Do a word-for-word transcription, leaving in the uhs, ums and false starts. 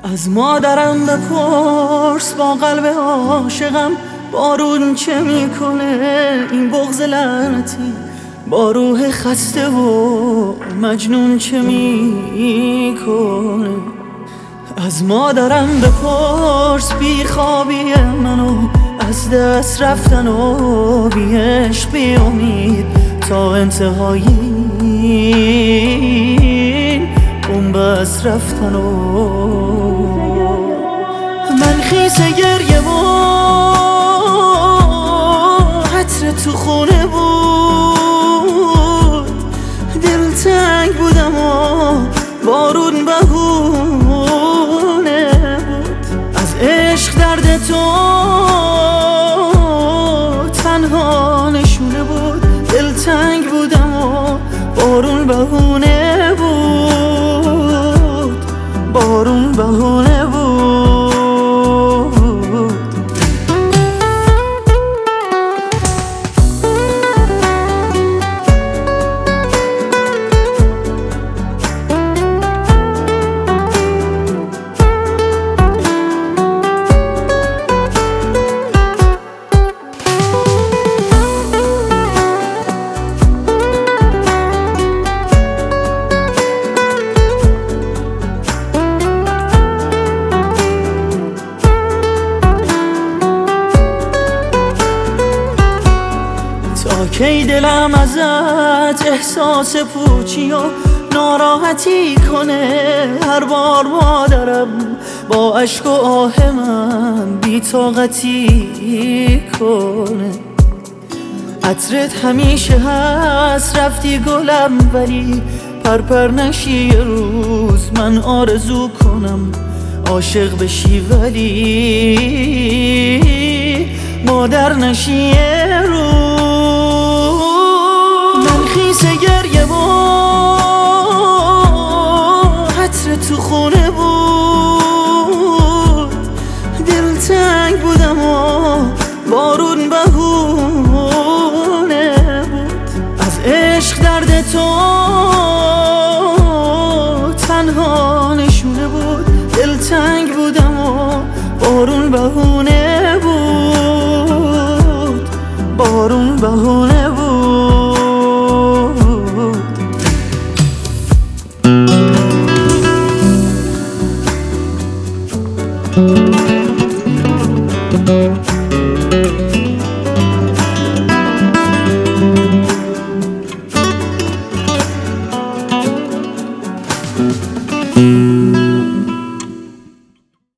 از مادرم بپرس با قلب عاشقم بارون چه میکنه، این بغض لعنتی با روح خسته و مجنون چه میکنه. از مادرم بپرس بی خوابی منو، از دست رفتن و بی عشق بی امید تا انتهای این بنبست رفتن و من خیس گریه و عطر تو خونه بود، دلتنگ بودم و بارون بهونه بود. از عشق درد تو تنها نشونه بود، دلتنگ بودم و بارون بهونه بود، بارون بهونه بود. تا کی دلم ازت احساس پوچی و ناراحتی کنه، هر بار مادرم با اشک و آه من بی‌طاقتی کنه. عطرت همیشه هست رفتی گلم، ولی پرپر نشی یه روز من آرزو کنم عاشق بشی، ولی مادر نشی یه روز. گریه و عطر تو خونه بود، دلتنگ بودم و بارون بهونه بود. از عشق درد تو تنها نشونه بود، دلتنگ بودم و بارون بهونه بود، بارون بهونه بود.